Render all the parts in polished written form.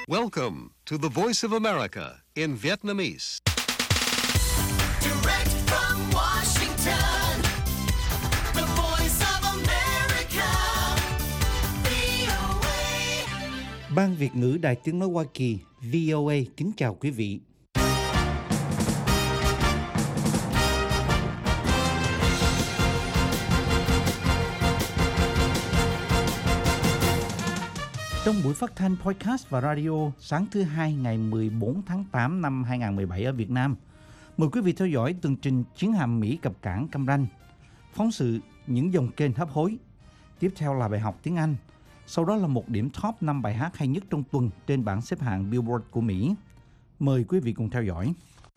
Welcome to the Voice of America in Vietnamese. Direct from Washington, the Voice of America, VOA. Ban Việt ngữ Đài Tiếng nói Hoa Kỳ VOA kính chào quý vị. Trong buổi phát thanh podcast và radio sáng thứ Hai ngày 14 tháng 8 năm 2017 ở Việt Nam, mời quý vị theo dõi tường trình chiến hạm Mỹ cập cảng Cam Ranh, phóng sự những dòng kênh hấp hối. Tiếp theo là bài học tiếng Anh, sau đó là một điểm top 5 bài hát hay nhất trong tuần trên bảng xếp hạng Billboard của Mỹ. Mời quý vị cùng theo dõi.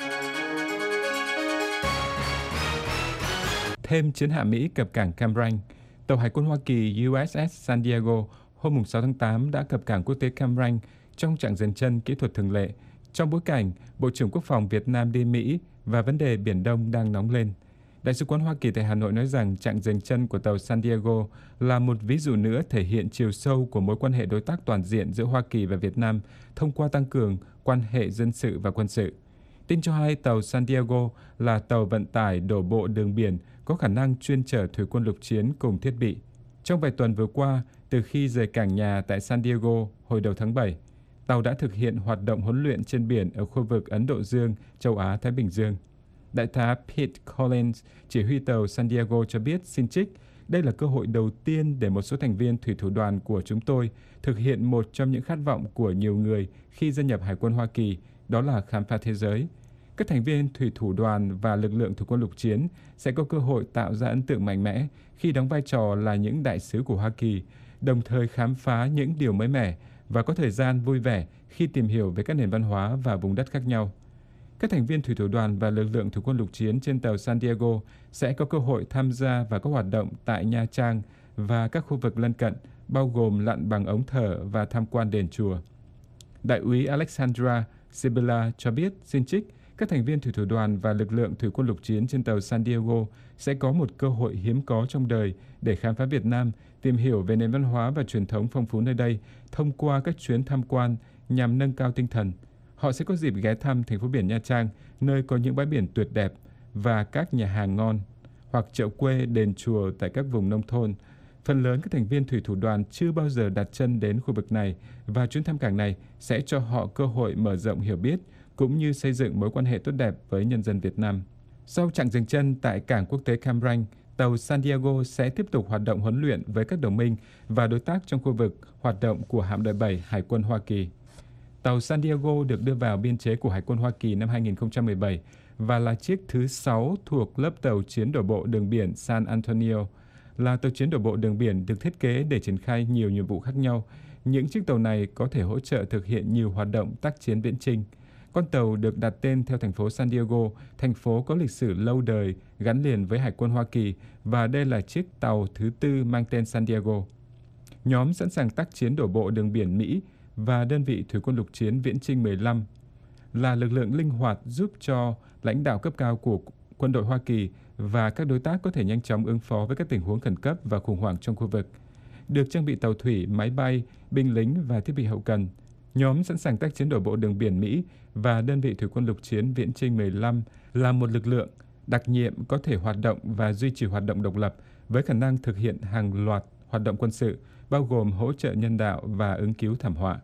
Thêm chiến hạm Mỹ cập cảng Cam Ranh, tàu Hải quân Hoa Kỳ USS San Diego hôm 6 tháng 8 đã cập cảng quốc tế Cam Ranh trong chặng dừng chân kỹ thuật thường lệ, trong bối cảnh Bộ trưởng Quốc phòng Việt Nam đi Mỹ và vấn đề Biển Đông đang nóng lên. Đại sứ quán Hoa Kỳ tại Hà Nội nói rằng chặng dừng chân của tàu San Diego là một ví dụ nữa thể hiện chiều sâu của mối quan hệ đối tác toàn diện giữa Hoa Kỳ và Việt Nam thông qua tăng cường quan hệ dân sự và quân sự. Tin cho hay tàu San Diego là tàu vận tải đổ bộ đường biển có khả năng chuyên chở thủy quân lục chiến cùng thiết bị. Trong vài tuần vừa qua, từ khi rời cảng nhà tại San Diego hồi đầu tháng 7, tàu đã thực hiện hoạt động huấn luyện trên biển ở khu vực Ấn Độ Dương, châu Á-Thái Bình Dương. Đại tá Pete Collins, chỉ huy tàu San Diego cho biết, xin trích, đây là cơ hội đầu tiên để một số thành viên thủy thủ đoàn của chúng tôi thực hiện một trong những khát vọng của nhiều người khi gia nhập Hải quân Hoa Kỳ, đó là khám phá thế giới. Các thành viên thủy thủ đoàn và lực lượng thủy quân lục chiến sẽ có cơ hội tạo ra ấn tượng mạnh mẽ khi đóng vai trò là những đại sứ của Hoa Kỳ, đồng thời khám phá những điều mới mẻ và có thời gian vui vẻ khi tìm hiểu về các nền văn hóa và vùng đất khác nhau. Các thành viên thủy thủ đoàn và lực lượng thủy quân lục chiến trên tàu San Diego sẽ có cơ hội tham gia vào các hoạt động tại Nha Trang và các khu vực lân cận, bao gồm lặn bằng ống thở và tham quan đền chùa. Đại úy Alexandra Sibilla cho biết, xin trích, các thành viên thủy thủ đoàn và lực lượng thủy quân lục chiến trên tàu San Diego sẽ có một cơ hội hiếm có trong đời để khám phá Việt Nam, tìm hiểu về nền văn hóa và truyền thống phong phú nơi đây thông qua các chuyến tham quan nhằm nâng cao tinh thần. Họ sẽ có dịp ghé thăm thành phố biển Nha Trang, nơi có những bãi biển tuyệt đẹp và các nhà hàng ngon, hoặc chợ quê, đền chùa tại các vùng nông thôn. Phần lớn các thành viên thủy thủ đoàn chưa bao giờ đặt chân đến khu vực này và chuyến thăm cảng này sẽ cho họ cơ hội mở rộng hiểu biết cũng như xây dựng mối quan hệ tốt đẹp với nhân dân Việt Nam. Sau chặng dừng chân tại cảng quốc tế Cam Ranh, tàu San Diego sẽ tiếp tục hoạt động huấn luyện với các đồng minh và đối tác trong khu vực hoạt động của hạm đội 7 Hải quân Hoa Kỳ. Tàu San Diego được đưa vào biên chế của Hải quân Hoa Kỳ năm 2017 và là chiếc thứ 6 thuộc lớp tàu chiến đổ bộ đường biển San Antonio. Là tàu chiến đổ bộ đường biển được thiết kế để triển khai nhiều nhiệm vụ khác nhau. Những chiếc tàu này có thể hỗ trợ thực hiện nhiều hoạt động tác chiến viễn chinh. Con tàu được đặt tên theo thành phố San Diego, thành phố có lịch sử lâu đời gắn liền với Hải quân Hoa Kỳ, và đây là chiếc tàu thứ 4 mang tên San Diego. Nhóm sẵn sàng tác chiến đổ bộ đường biển Mỹ và đơn vị thủy quân lục chiến viễn chinh 15 là lực lượng linh hoạt giúp cho lãnh đạo cấp cao của quân đội Hoa Kỳ và các đối tác có thể nhanh chóng ứng phó với các tình huống khẩn cấp và khủng hoảng trong khu vực. Được trang bị tàu thủy, máy bay, binh lính và thiết bị hậu cần, nhóm sẵn sàng tác chiến đổ bộ đường biển Mỹ và đơn vị thủy quân lục chiến viễn chinh 15 là một lực lượng đặc nhiệm có thể hoạt động và duy trì hoạt động độc lập với khả năng thực hiện hàng loạt hoạt động quân sự, bao gồm hỗ trợ nhân đạo và ứng cứu thảm họa.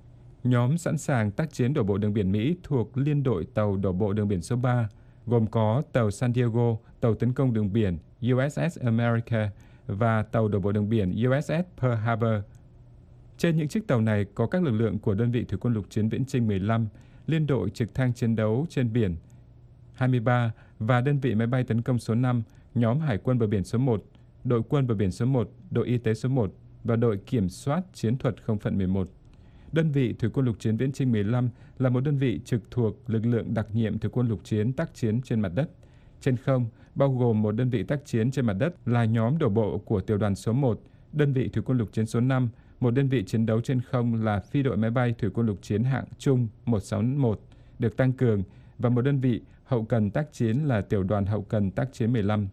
Nhóm sẵn sàng tác chiến đổ bộ đường biển Mỹ thuộc Liên đội tàu đổ bộ đường biển số 3, gồm có tàu San Diego, tàu tấn công đường biển USS America và tàu đổ bộ đường biển USS Pearl Harbor. Trên những chiếc tàu này có các lực lượng của đơn vị thủy quân lục chiến viễn chinh 15, liên đội trực thăng chiến đấu trên biển 23 và đơn vị máy bay tấn công số 5, nhóm Hải quân bờ biển số 1, đội quân bờ biển số 1, đội y tế số 1 và đội kiểm soát chiến thuật không phận 11. Đơn vị thủy quân lục chiến viễn chinh 15 là một đơn vị trực thuộc lực lượng đặc nhiệm thủy quân lục chiến tác chiến trên mặt đất. Trên không, bao gồm một đơn vị tác chiến trên mặt đất là nhóm đổ bộ của tiểu đoàn số 1, đơn vị thủy quân lục chiến số 5, một đơn vị chiến đấu trên không là phi đội máy bay thủy quân lục chiến hạng trung 161 được tăng cường và một đơn vị hậu cần tác chiến là tiểu đoàn hậu cần tác chiến 15.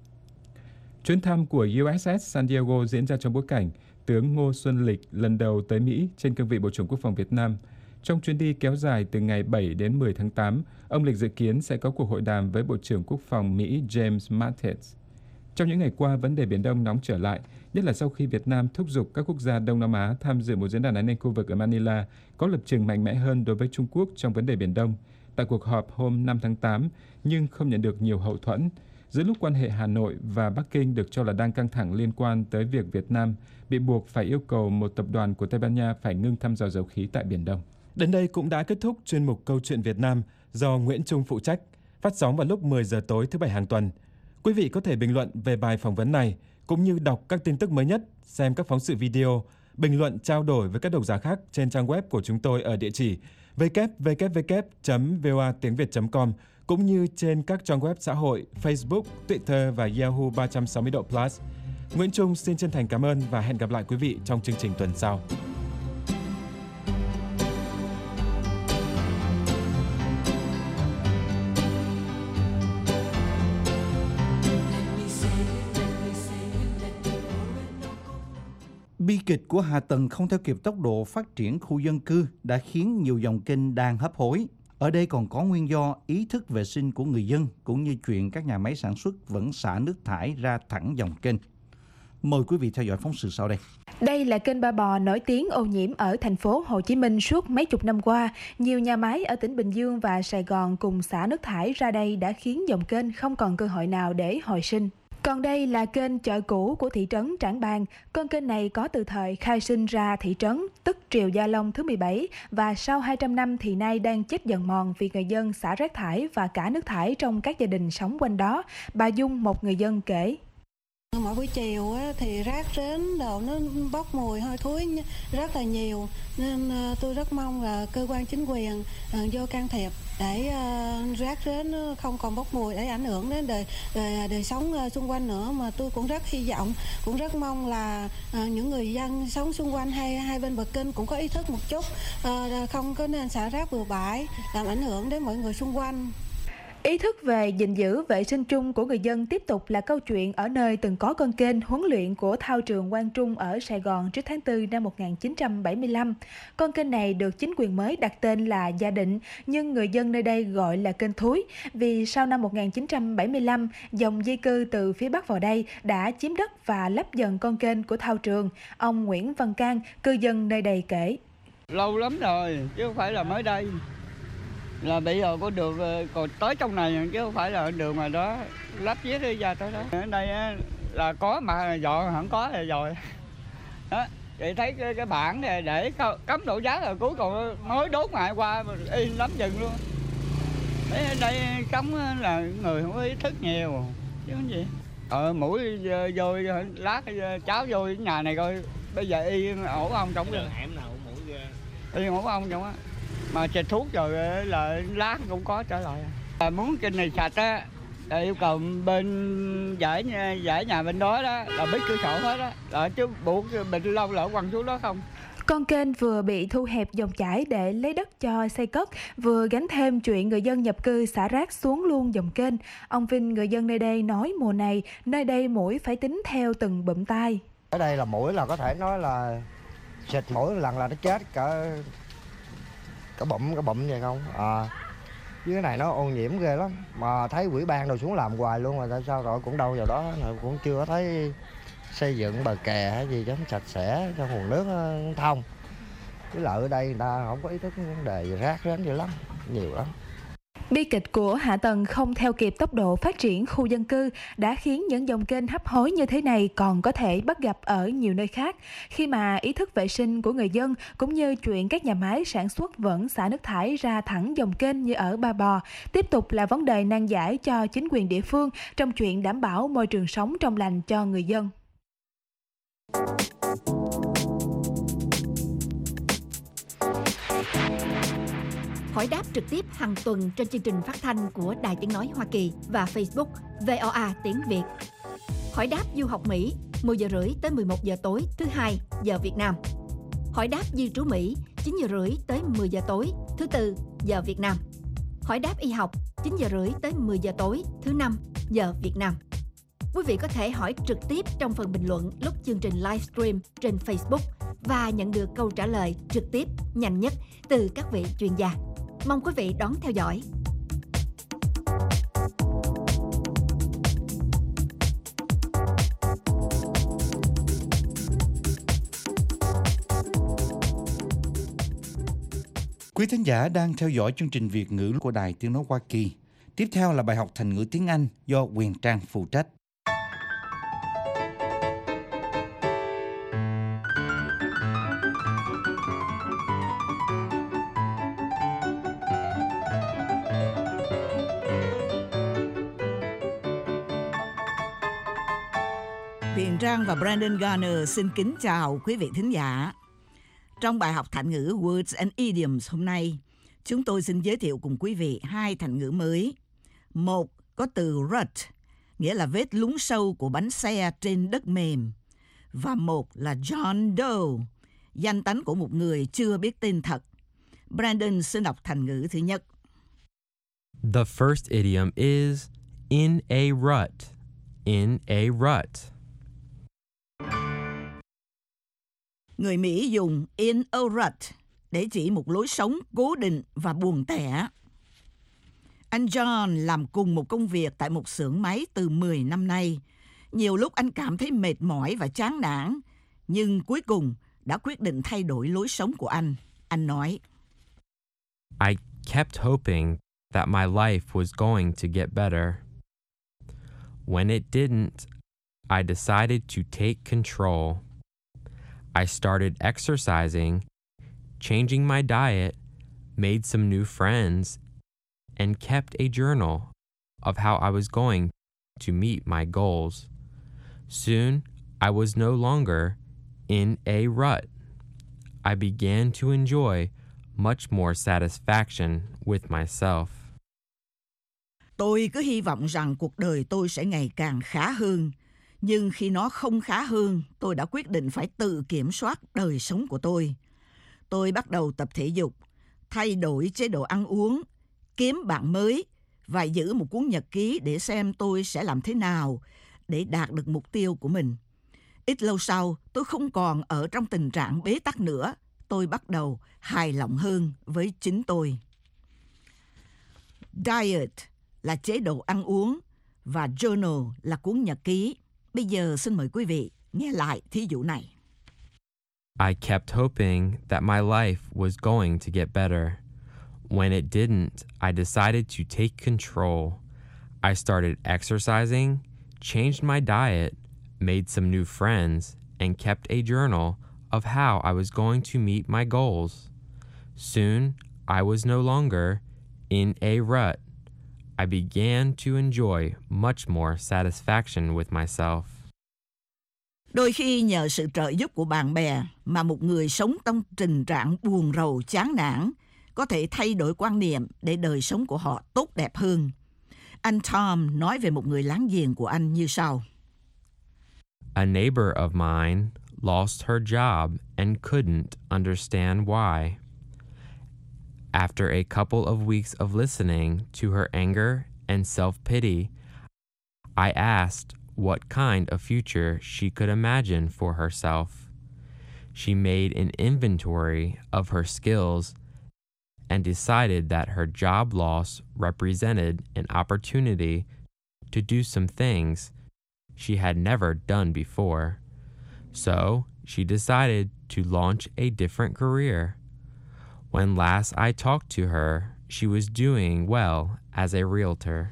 Chuyến thăm của USS San Diego diễn ra trong bối cảnh tướng Ngô Xuân Lịch lần đầu tới Mỹ trên cương vị Bộ trưởng Quốc phòng Việt Nam. Trong chuyến đi kéo dài từ ngày 7 đến 10 tháng 8, ông Lịch dự kiến sẽ có cuộc hội đàm với Bộ trưởng Quốc phòng Mỹ James Mattis. Trong những ngày qua, vấn đề Biển Đông nóng trở lại, nhất là sau khi Việt Nam thúc giục các quốc gia Đông Nam Á tham dự một diễn đàn an ninh khu vực ở Manila có lập trường mạnh mẽ hơn đối với Trung Quốc trong vấn đề Biển Đông. Tại cuộc họp hôm 5 tháng 8, nhưng không nhận được nhiều hậu thuẫn, giữa lúc quan hệ Hà Nội và Bắc Kinh được cho là đang căng thẳng liên quan tới việc Việt Nam bị buộc phải yêu cầu một tập đoàn của Tây Ban Nha phải ngưng thăm dò dầu khí tại Biển Đông. Đến đây cũng đã kết thúc chuyên mục Câu chuyện Việt Nam do Nguyễn Trung phụ trách, phát sóng vào lúc 10 giờ tối thứ Bảy hàng tuần. Quý vị có thể bình luận về bài phỏng vấn này, cũng như đọc các tin tức mới nhất, xem các phóng sự video, bình luận trao đổi với các độc giả khác trên trang web của chúng tôi ở địa chỉ www.voatiengviet.com, cũng như trên các trang web xã hội Facebook, Twitter và Yahoo 360 độ Plus. Nguyễn Trung xin chân thành cảm ơn và hẹn gặp lại quý vị trong chương trình tuần sau. Bi kịch của hạ tầng không theo kịp tốc độ phát triển khu dân cư đã khiến nhiều dòng kênh đang hấp hối. Ở đây còn có nguyên do ý thức vệ sinh của người dân, cũng như chuyện các nhà máy sản xuất vẫn xả nước thải ra thẳng dòng kênh. Mời quý vị theo dõi phóng sự sau đây. Đây là kênh Ba Bò nổi tiếng ô nhiễm ở thành phố Hồ Chí Minh suốt mấy chục năm qua. Nhiều nhà máy ở tỉnh Bình Dương và Sài Gòn cùng xả nước thải ra đây đã khiến dòng kênh không còn cơ hội nào để hồi sinh. Còn đây là kênh chợ cũ của thị trấn Trảng Bàng. Con kênh này có từ thời khai sinh ra thị trấn, tức Triều Gia Long thứ 17, và sau 200 năm thì nay đang chết dần mòn vì người dân xả rác thải và cả nước thải trong các gia đình sống quanh đó. Bà Dung, một người dân kể. Mỗi buổi chiều thì rác rến đồ nó bốc mùi hôi thối rất là nhiều, nên tôi rất mong là cơ quan chính quyền vô can thiệp để rác rến không còn bốc mùi để ảnh hưởng đến đời sống xung quanh nữa. Mà tôi cũng rất hy vọng, cũng rất mong là những người dân sống xung quanh hai bên bờ kênh cũng có ý thức một chút, không có nên xả rác bừa bãi làm ảnh hưởng đến mọi người xung quanh. Ý thức về gìn giữ vệ sinh chung của người dân tiếp tục là câu chuyện ở nơi từng có con kênh huấn luyện của thao trường Quang Trung ở Sài Gòn trước tháng 4 năm 1975. Con kênh này được chính quyền mới đặt tên là Gia Định, nhưng người dân nơi đây gọi là kênh Thúi, vì sau năm 1975, dòng di cư từ phía Bắc vào đây đã chiếm đất và lấp dần con kênh của thao trường. Ông Nguyễn Văn Cang, cư dân nơi đây kể. Lâu lắm rồi, chứ không phải là mới đây. Là bây giờ có đường còn tới trong này chứ không phải là đường mà đó lắp viết đi ra tới đó. Ở đây là có mà dọn không có là rồi. Đó, chị thấy cái bảng này để cấm đổ giá rồi cuối cùng mới đốt lại qua in lắm chừng luôn. Đấy, ở đây cấm là người không có ý thức nhiều chứ không gì. Mũi vô lát cháu vô nhà này coi bây giờ y ổ ông trong đường hẻm nào mũi ghê. Y ổ ông trong á. Mà xịt thuốc rồi là lát cũng có trở lại. Muốn kênh này sạch á, yêu cầu bên giải nhà bên đó là bít cửa sổ hết á, chứ buộc bình lông lỡ quăng xuống đó không. Con kênh vừa bị thu hẹp dòng chảy để lấy đất cho xây cất, vừa gánh thêm chuyện người dân nhập cư xả rác xuống luôn dòng kênh. Ông Vinh, người dân nơi đây nói mùa này, nơi đây muỗi phải tính theo từng bụm tai. Ở đây là muỗi là có thể nói là xịt mỗi lần là nó chết cả bụm vậy không chứ cái này nó ô nhiễm ghê lắm, mà thấy ủy ban đồ xuống làm hoài luôn, mà tại sao rồi cũng đâu vào đó cũng chưa có thấy xây dựng bờ kè hay gì cho nó sạch sẽ, cho nguồn nước thông. Với lại ở đây người ta không có ý thức vấn đề rác rến dữ lắm, nhiều lắm. Bi kịch của hạ tầng không theo kịp tốc độ phát triển khu dân cư đã khiến những dòng kênh hấp hối như thế này còn có thể bắt gặp ở nhiều nơi khác, khi mà ý thức vệ sinh của người dân cũng như chuyện các nhà máy sản xuất vẫn xả nước thải ra thẳng dòng kênh như ở Ba Bò tiếp tục là vấn đề nan giải cho chính quyền địa phương trong chuyện đảm bảo môi trường sống trong lành cho người dân. Hỏi đáp trực tiếp hàng tuần trên chương trình phát thanh của Đài Tiếng Nói Hoa Kỳ và Facebook VOA Tiếng Việt. Hỏi đáp du học Mỹ 10 giờ rưỡi tới 11 giờ tối thứ Hai giờ Việt Nam. Hỏi đáp di trú Mỹ 9 giờ rưỡi tới 10 giờ tối thứ Tư giờ Việt Nam. Hỏi đáp y học 9 giờ rưỡi tới 10 giờ tối thứ Năm giờ Việt Nam. Quý vị có thể hỏi trực tiếp trong phần bình luận lúc chương trình livestream trên Facebook và nhận được câu trả lời trực tiếp, nhanh nhất từ các vị chuyên gia. Mong quý vị đón theo dõi. Quý thính giả đang theo dõi chương trình Việt ngữ của Đài Tiếng nói Hoa Kỳ. Tiếp theo là bài học thành ngữ tiếng Anh do Quyền Trang phụ trách. Huyền Trang và Brandon Garner xin kính chào quý vị thính giả. Trong bài học thành ngữ Words and Idioms hôm nay, chúng tôi xin giới thiệu cùng quý vị hai thành ngữ mới. Một có từ rut, nghĩa là vết lún sâu của bánh xe trên đất mềm. Và một là John Doe, danh tánh của một người chưa biết tên thật. Brandon xin đọc thành ngữ thứ nhất. The first idiom is in a rut. In a rut. Người Mỹ dùng in a rut để chỉ một lối sống cố định và buồn tẻ. Anh John làm cùng một công việc tại một xưởng máy từ 10 năm nay. Nhiều lúc anh cảm thấy mệt mỏi và chán nản, nhưng cuối cùng đã quyết định thay đổi lối sống của anh. Anh nói, I kept hoping that my life was going to get better. When it didn't, I decided to take control. I started exercising, changing my diet, made some new friends, and kept a journal of how I was going to meet my goals. Soon, I was no longer in a rut. I began to enjoy much more satisfaction with myself. tôi cứ hy vọng rằng cuộc đời tôi sẽ ngày càng khá hơn. Nhưng khi nó không khá hơn, tôi đã quyết định phải tự kiểm soát đời sống của tôi. Tôi bắt đầu tập thể dục, thay đổi chế độ ăn uống, kiếm bạn mới và giữ một cuốn nhật ký để xem tôi sẽ làm thế nào để đạt được mục tiêu của mình. Ít lâu sau, tôi không còn ở trong tình trạng bế tắc nữa. Tôi bắt đầu hài lòng hơn với chính tôi. Diet là chế độ ăn uống và journal là cuốn nhật ký. Bây giờ xin mời quý vị nghe lại thí dụ này. I kept hoping that my life was going to get better. When it didn't, I decided to take control. I started exercising, changed my diet, made some new friends, and kept a journal of how I was going to meet my goals. Soon, I was no longer in a rut. I began to enjoy much more satisfaction with myself. Đôi khi nhờ sự trợ giúp của bạn bè mà một người sống trong tình trạng buồn rầu chán nản có thể thay đổi quan niệm để đời sống của họ tốt đẹp hơn. Anh Tom nói về một người láng giềng của anh như sau. A neighbor of mine lost her job and couldn't understand why. After a couple of weeks of listening to her anger and self-pity, I asked what kind of future she could imagine for herself. She made an inventory of her skills and decided that her job loss represented an opportunity to do some things she had never done before. So she decided to launch a different career. When last I talked to her, she was doing well as a realtor.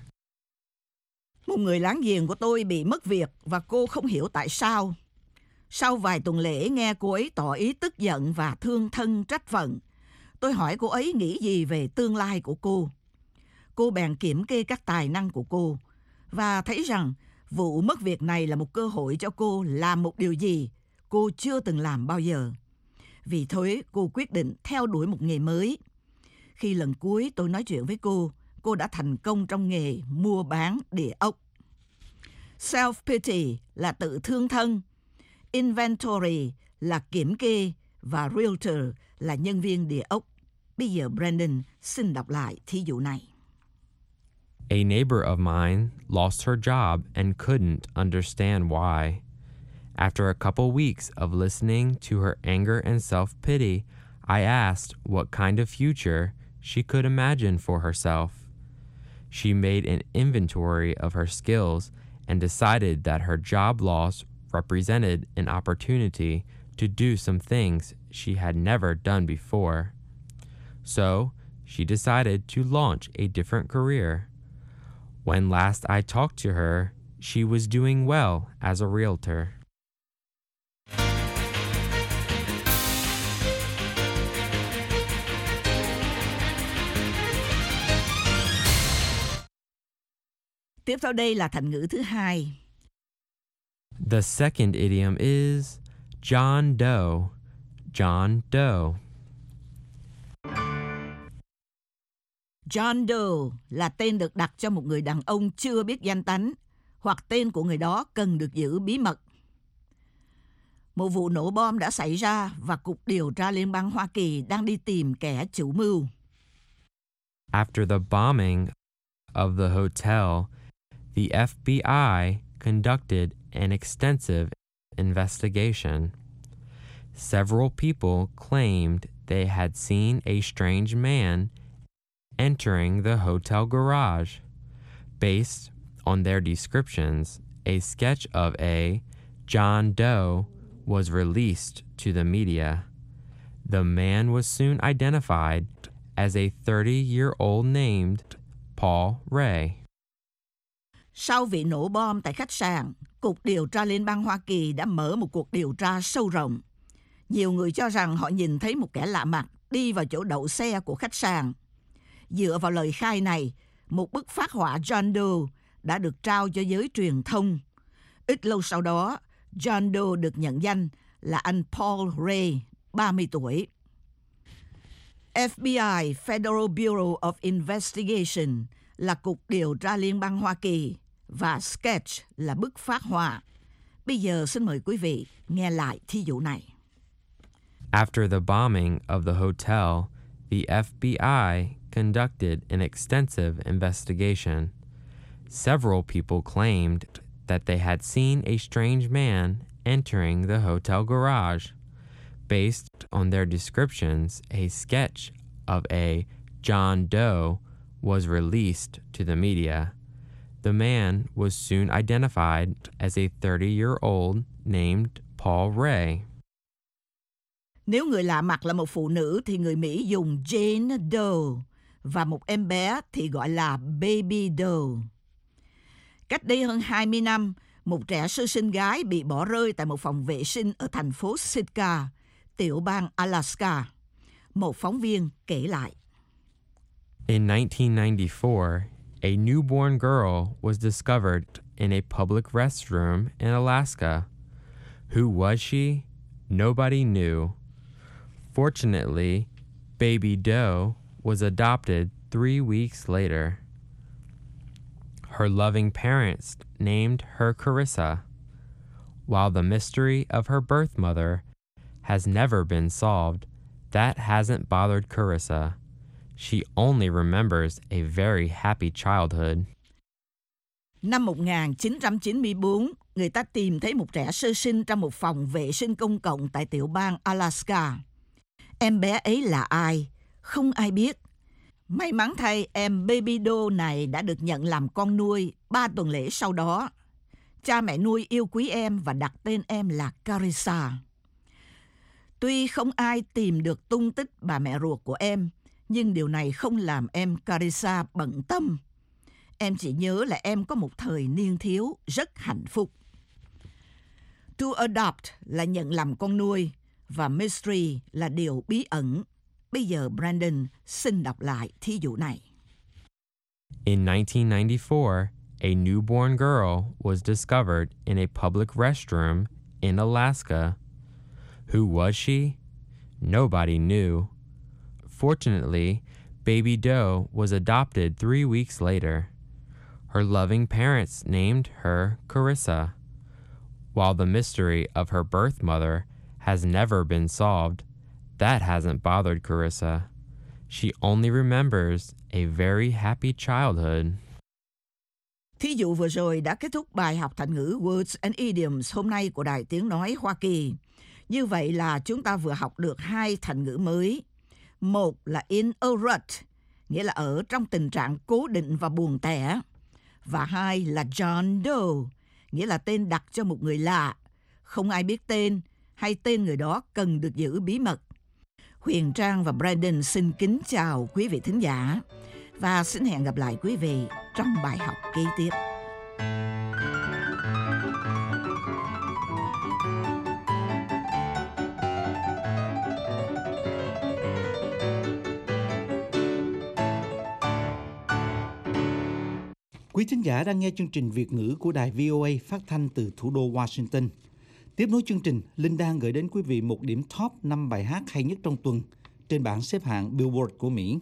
Một người láng giềng của tôi bị mất việc và cô không hiểu tại sao. Sau vài tuần lễ nghe cô ấy tỏ ý tức giận và thương thân trách phận, tôi hỏi cô ấy nghĩ gì về tương lai của cô. Cô bèn kiểm kê các tài năng của cô và thấy rằng vụ mất việc này là một cơ hội cho cô làm một điều gì cô chưa từng làm bao giờ. Vì thế, cô quyết định theo đuổi một nghề mới. Khi lần cuối tôi nói chuyện với cô đã thành công trong nghề mua bán địa ốc. Self-pity là tự thương thân, inventory là kiểm kê và realtor là nhân viên địa ốc. Bây giờ Brandon xin đọc lại thí dụ này. A neighbor of mine lost her job and couldn't understand why. After a couple weeks of listening to her anger and self-pity, I asked what kind of future she could imagine for herself. She made an inventory of her skills and decided that her job loss represented an opportunity to do some things she had never done before. So, she decided to launch a different career. When last I talked to her, she was doing well as a realtor. Tiếp theo đây là thành ngữ thứ hai. The second idiom is John Doe. John Doe. John Doe là tên được đặt cho một người đàn ông chưa biết danh tánh hoặc tên của người đó cần được giữ bí mật. Một vụ nổ bom đã xảy ra và Cục Điều tra Liên bang Hoa Kỳ đang đi tìm kẻ chủ mưu. After the bombing of the hotel, the FBI conducted an extensive investigation. Several people claimed they had seen a strange man entering the hotel garage. Based on their descriptions, a sketch of a John Doe was released to the media. The man was soon identified as a 30-year-old named Paul Ray. Sau vụ nổ bom tại khách sạn, Cục Điều tra Liên bang Hoa Kỳ đã mở một cuộc điều tra sâu rộng. Nhiều người cho rằng họ nhìn thấy một kẻ lạ mặt đi vào chỗ đậu xe của khách sạn. Dựa vào lời khai này, một bức phác họa John Doe đã được trao cho giới truyền thông. Ít lâu sau đó, John Doe được nhận danh là anh Paul Ray, 30 tuổi. FBI, Federal Bureau of Investigation, là Cục Điều tra Liên bang Hoa Kỳ và sketch là bức phác họa. Bây giờ xin mời quý vị nghe lại thí dụ này. After the bombing of the hotel, the FBI conducted an extensive investigation. Several people claimed that they had seen a strange man entering the hotel garage. Based on their descriptions, a sketch of a John Doe was released to the media. The man was soon identified as a 30-year-old named Paul Ray. Nếu người lạ mặt là một phụ nữ thì người Mỹ dùng Jane Doe và một em bé thì gọi là Baby Doe. Cách đây hơn 20 năm, một trẻ sơ sinh gái bị bỏ rơi tại một phòng vệ sinh ở thành phố Sitka, tiểu bang Alaska. Một phóng viên kể lại. In 1994, a newborn girl was discovered in a public restroom in Alaska. Who was she? Nobody knew. Fortunately, Baby Doe was adopted 3 weeks later. Her loving parents named her Carissa. While the mystery of her birth mother has never been solved, that hasn't bothered Carissa. She only remembers a very happy childhood. Năm 1994, người ta tìm thấy một trẻ sơ sinh trong một phòng vệ sinh công cộng tại tiểu bang Alaska. Em bé ấy là ai? Không ai biết. May mắn thay, em Baby Doe này đã được nhận làm con nuôi 3 tuần lễ sau đó. Cha mẹ nuôi yêu quý em và đặt tên em là Carissa. Tuy không ai tìm được tung tích bà mẹ ruột của em, nhưng điều này không làm em Carissa bận tâm. Em chỉ nhớ là em có một thời niên thiếu rất hạnh phúc. To adopt là nhận làm con nuôi và mystery là điều bí ẩn. Bây giờ Brandon xin đọc lại thí dụ này. In 1994, a newborn girl was discovered in a public restroom in Alaska. Who was she? Nobody knew. Fortunately, Baby Doe was adopted 3 weeks later. Her loving parents named her Carissa. While the mystery of her birth mother has never been solved, that hasn't bothered Carissa. She only remembers a very happy childhood. Thí dụ vừa rồi đã kết thúc bài học thành ngữ Words and Idioms hôm nay của Đài Tiếng Nói Hoa Kỳ. Như vậy là chúng ta vừa học được 2 thành ngữ mới. Một là in a rut, nghĩa là ở trong tình trạng cố định và buồn tẻ. Và 2 là John Doe, nghĩa là tên đặt cho một người lạ, không ai biết tên hay tên người đó cần được giữ bí mật. Huyền Trang và Brandon xin kính chào quý vị thính giả và xin hẹn gặp lại quý vị trong bài học kế tiếp. Quý thính giả đang nghe chương trình Việt ngữ của đài VOA phát thanh từ thủ đô Washington. Tiếp nối chương trình, Linh đang gửi đến quý vị một điểm top 5 bài hát hay nhất trong tuần trên bảng xếp hạng Billboard của Mỹ.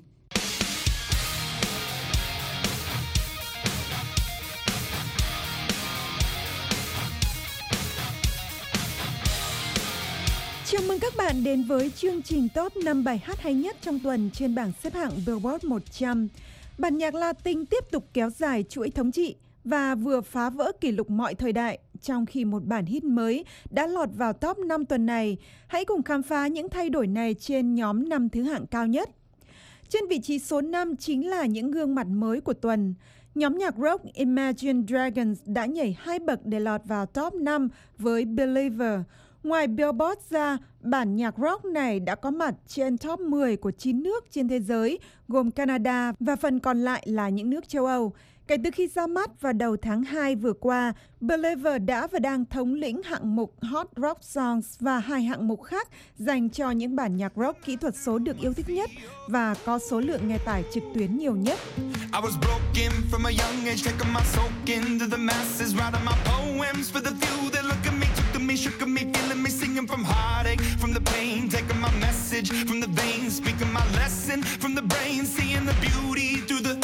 Chào mừng các bạn đến với chương trình top 5 bài hát hay nhất trong tuần trên bảng xếp hạng Billboard 100. Bản nhạc Latin tiếp tục kéo dài chuỗi thống trị và vừa phá vỡ kỷ lục mọi thời đại, trong khi một bản hit mới đã lọt vào top 5 tuần này. Hãy cùng khám phá những thay đổi này trên nhóm 5 thứ hạng cao nhất. Trên vị trí số 5 chính là những gương mặt mới của tuần. Nhóm nhạc rock Imagine Dragons đã nhảy 2 bậc để lọt vào top 5 với Believer. Ngoài Billboard ra, bản nhạc rock này đã có mặt trên top 10 của 9 nước trên thế giới, gồm Canada và phần còn lại là những nước châu Âu. Kể từ khi ra mắt vào đầu tháng 2 vừa qua, Believer đã và đang thống lĩnh hạng mục Hot Rock Songs và 2 hạng mục khác dành cho những bản nhạc rock kỹ thuật số được yêu thích nhất và có số lượng nghe tải trực tuyến nhiều nhất. I was broken from a young age, taking my soak into the masses, writing my poems for the few that look at me, took to me, shook at me, feeling me, singing from heartache, from the pain, taking my message from the veins, speaking my lesson from the brain, seeing the beauty through the.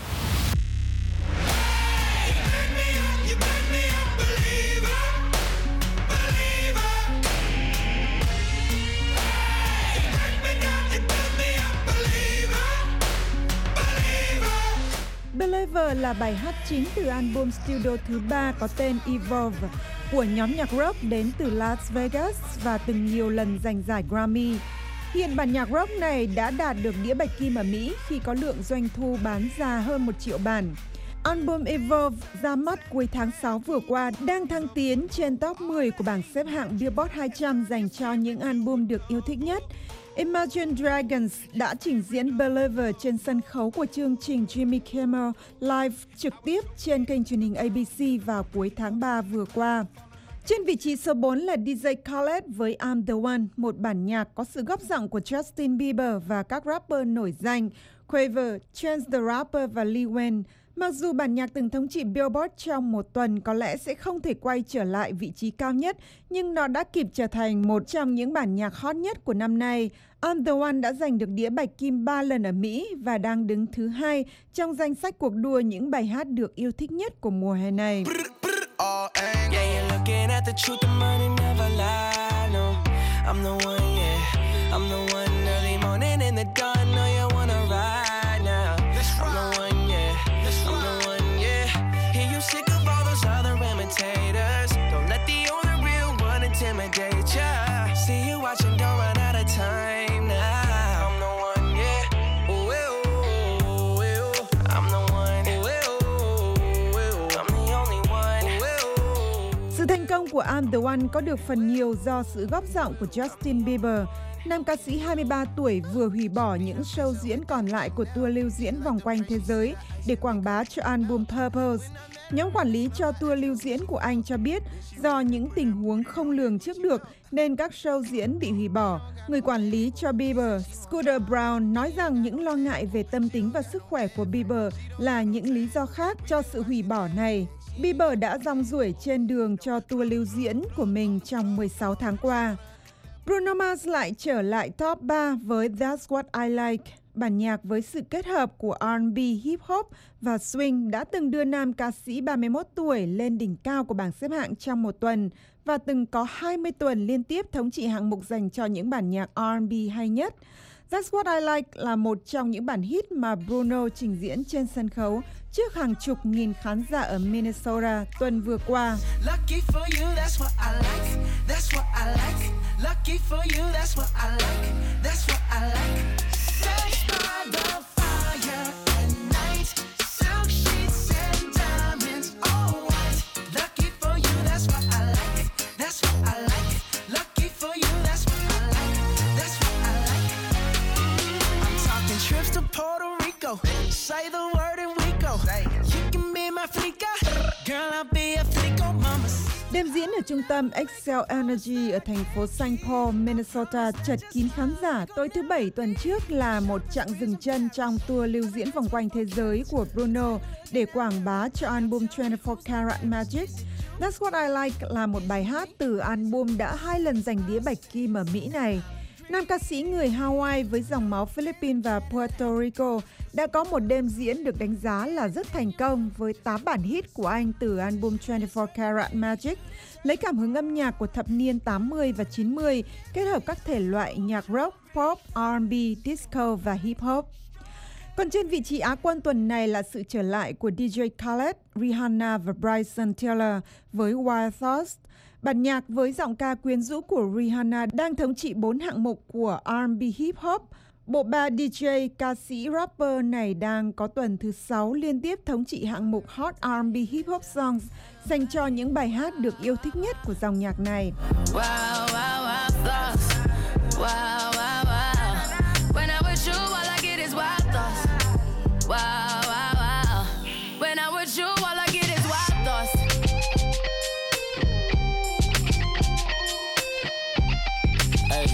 Believer là bài hát chính từ album studio thứ 3 có tên Evolve của nhóm nhạc rock đến từ Las Vegas và từng nhiều lần giành giải Grammy. Hiện bản nhạc rock này đã đạt được đĩa bạch kim ở Mỹ khi có lượng doanh thu bán ra hơn 1 triệu bản. Album Evolve ra mắt cuối tháng 6 vừa qua đang thăng tiến trên top 10 của bảng xếp hạng Billboard 200 dành cho những album được yêu thích nhất. Imagine Dragons đã trình diễn Believer trên sân khấu của chương trình Jimmy Kimmel Live trực tiếp trên kênh truyền hình ABC vào cuối tháng 3 vừa qua. Trên vị trí số 4 là DJ Khaled với I'm the One, một bản nhạc có sự góp giọng của Justin Bieber và các rapper nổi danh Quavo, Chance the Rapper và Lil Wayne. Mặc dù bản nhạc từng thống trị Billboard trong một tuần có lẽ sẽ không thể quay trở lại vị trí cao nhất, nhưng nó đã kịp trở thành một trong những bản nhạc hot nhất của năm nay. I'm the One đã giành được đĩa bạch kim 3 lần ở Mỹ và đang đứng thứ 2 trong danh sách cuộc đua những bài hát được yêu thích nhất của mùa hè này. Sự thành công của I'm the One có được phần nhiều do sự góp giọng của Justin Bieber. Nam ca sĩ 23 tuổi vừa hủy bỏ những show diễn còn lại của tour lưu diễn vòng quanh thế giới để quảng bá cho album Purpose. Nhóm quản lý cho tour lưu diễn của anh cho biết do những tình huống không lường trước được nên các show diễn bị hủy bỏ. Người quản lý cho Bieber, Scooter Brown, nói rằng những lo ngại về tâm tính và sức khỏe của Bieber là những lý do khác cho sự hủy bỏ này. Bieber đã rong ruổi trên đường cho tour lưu diễn của mình trong 16 tháng qua. Bruno Mars lại trở lại top 3 với That's What I Like. Bản nhạc với sự kết hợp của R&B, hip hop và swing đã từng đưa nam ca sĩ 31 tuổi lên đỉnh cao của bảng xếp hạng trong một tuần và từng có 20 tuần liên tiếp thống trị hạng mục dành cho những bản nhạc R&B hay nhất. That's What I Like là một trong những bản hit mà Bruno trình diễn trên sân khấu trước hàng chục nghìn khán giả ở Minnesota tuần vừa qua. Lucky for you, that's what I like. That's what I like. Lucky for you, that's what I like. That's what I like. Sex by the fire at night. Silk sheets and diamonds, all white. Lucky for you, that's what I like. That's what I like. Lucky for you, that's what I like. That's what I like. I'm talking trips to Puerto Rico. Say the word and we go. You can be my flica. Girl, I'll be a flico, mama. Đêm diễn ở trung tâm Excel Energy ở thành phố St. Paul, Minnesota chật kín khán giả tối thứ Bảy tuần trước là một chặng dừng chân trong tour lưu diễn vòng quanh thế giới của Bruno để quảng bá cho album 24 Karat Magic. That's What I Like là một bài hát từ album đã 2 lần giành đĩa bạch kim ở Mỹ này. Nam ca sĩ người Hawaii với dòng máu Philippines và Puerto Rico đã có một đêm diễn được đánh giá là rất thành công với 8 bản hit của anh từ album 24 Karat Magic, lấy cảm hứng âm nhạc của thập niên 80 và 90, kết hợp các thể loại nhạc rock, pop, R&B, disco và hip hop. Còn trên vị trí Á quân tuần này là sự trở lại của DJ Khaled, Rihanna và Bryson Tiller với Wild Thoughts. Bản nhạc với giọng ca quyến rũ của Rihanna đang thống trị 4 hạng mục của R&B hip hop. Bộ ba DJ, ca sĩ, rapper này đang có tuần thứ 6 liên tiếp thống trị hạng mục Hot R&B Hip Hop Songs dành cho những bài hát được yêu thích nhất của dòng nhạc này. Wow, wow, wow, thoughts. Wow, wow, wow. When I'm with you, all I get is wild thoughts. Wow, wow, wow. When I'm with you, all I get is wild thoughts. Hey.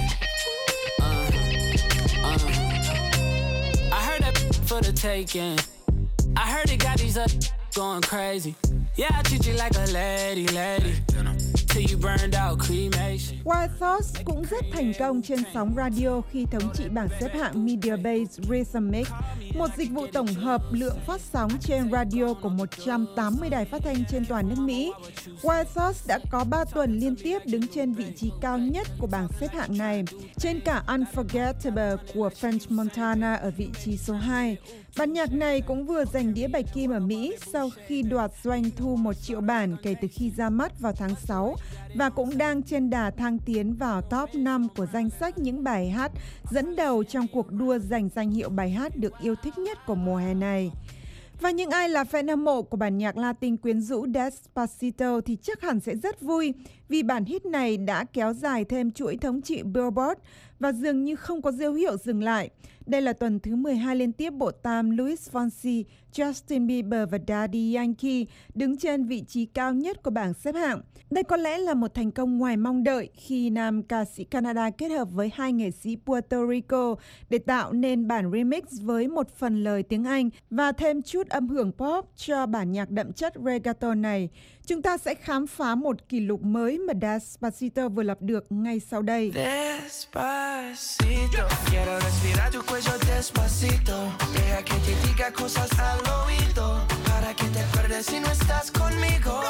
I heard that for the taking. I heard it got these up going crazy. Yeah, I treat you like a lady, lady. Till you burned out cremation. Wild Thoughts cũng rất thành công trên sóng radio khi thống trị bảng xếp hạng Media Base Rhythmic, một dịch vụ tổng hợp lượng phát sóng trên radio của 180 đài phát thanh trên toàn nước Mỹ. Wild Thoughts đã có 3 tuần liên tiếp đứng trên vị trí cao nhất của bảng xếp hạng này, trên cả Unforgettable của French Montana ở vị trí số 2. Bản nhạc này cũng vừa giành đĩa bạch kim ở Mỹ sau khi đoạt doanh thu 1 triệu bản kể từ khi ra mắt vào tháng 6 và cũng đang trên đà thăng tiến vào top 5 của danh sách những bài hát dẫn đầu trong cuộc đua giành danh hiệu bài hát được yêu thích nhất của mùa hè này. Và những ai là fan hâm mộ của bản nhạc Latin quyến rũ Despacito thì chắc hẳn sẽ rất vui vì bản hit này đã kéo dài thêm chuỗi thống trị Billboard và dường như không có dấu hiệu dừng lại. Đây là tuần thứ 12 liên tiếp bộ tam Luis Fonsi, Justin Bieber và Daddy Yankee đứng trên vị trí cao nhất của bảng xếp hạng. Đây có lẽ là một thành công ngoài mong đợi khi nam ca sĩ Canada kết hợp với 2 nghệ sĩ Puerto Rico để tạo nên bản remix với một phần lời tiếng Anh và thêm chút âm hưởng pop cho bản nhạc đậm chất reggaeton này. Chúng ta sẽ khám phá một kỷ lục mới mà Despacito vừa lập được ngay sau đây. Despacito, quiero respirar tu cuello despacito. Deja que te diga cosas al oído, para que te acuerdes si no estás conmigo.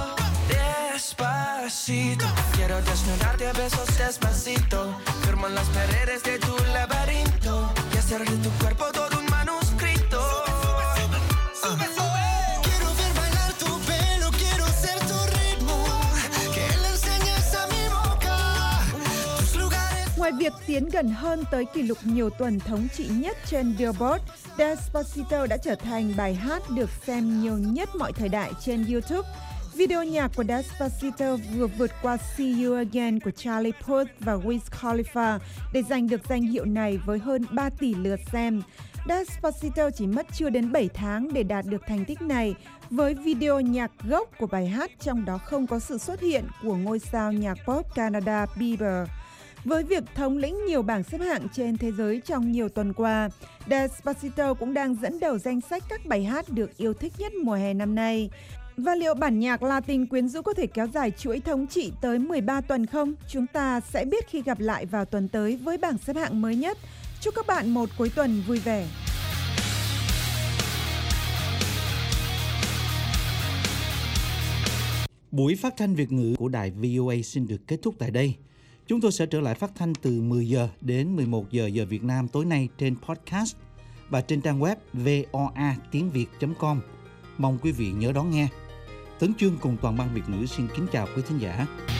Despacito, quiero desnudarte a besos despacito. Firmo en las paredes de tu laberinto y hacer de tu cuerpo todo un manuscrito. Quiero ver bailar tu pelo, quiero ser tu ritmo, que le enseñes a mi boca tus lugares. Ngoài việc tiến gần hơn tới kỷ lục nhiều tuần thống trị nhất trên Billboard, Despacito đã trở thành bài hát được xem nhiều nhất mọi thời đại trên YouTube. Video nhạc của Despacito vừa vượt qua See You Again của Charlie Puth và Wiz Khalifa để giành được danh hiệu này với hơn 3 tỷ lượt xem. Despacito chỉ mất chưa đến 7 tháng để đạt được thành tích này với video nhạc gốc của bài hát, trong đó không có sự xuất hiện của ngôi sao nhạc pop Canada Bieber. Với việc thống lĩnh nhiều bảng xếp hạng trên thế giới trong nhiều tuần qua, Despacito cũng đang dẫn đầu danh sách các bài hát được yêu thích nhất mùa hè năm nay. Và liệu bản nhạc Latin quyến rũ có thể kéo dài chuỗi thống trị tới 13 tuần không? Chúng ta sẽ biết khi gặp lại vào tuần tới với bảng xếp hạng mới nhất. Chúc các bạn một cuối tuần vui vẻ. Buổi phát thanh Việt ngữ của đài VOA xin được kết thúc tại đây. Chúng tôi sẽ trở lại phát thanh từ 10 giờ đến 11 giờ giờ Việt Nam tối nay trên podcast và trên trang web voatiếngviet.com. Mong quý vị nhớ đón nghe. Tấn Chương cùng toàn ban Việt ngữ xin kính chào quý thính giả.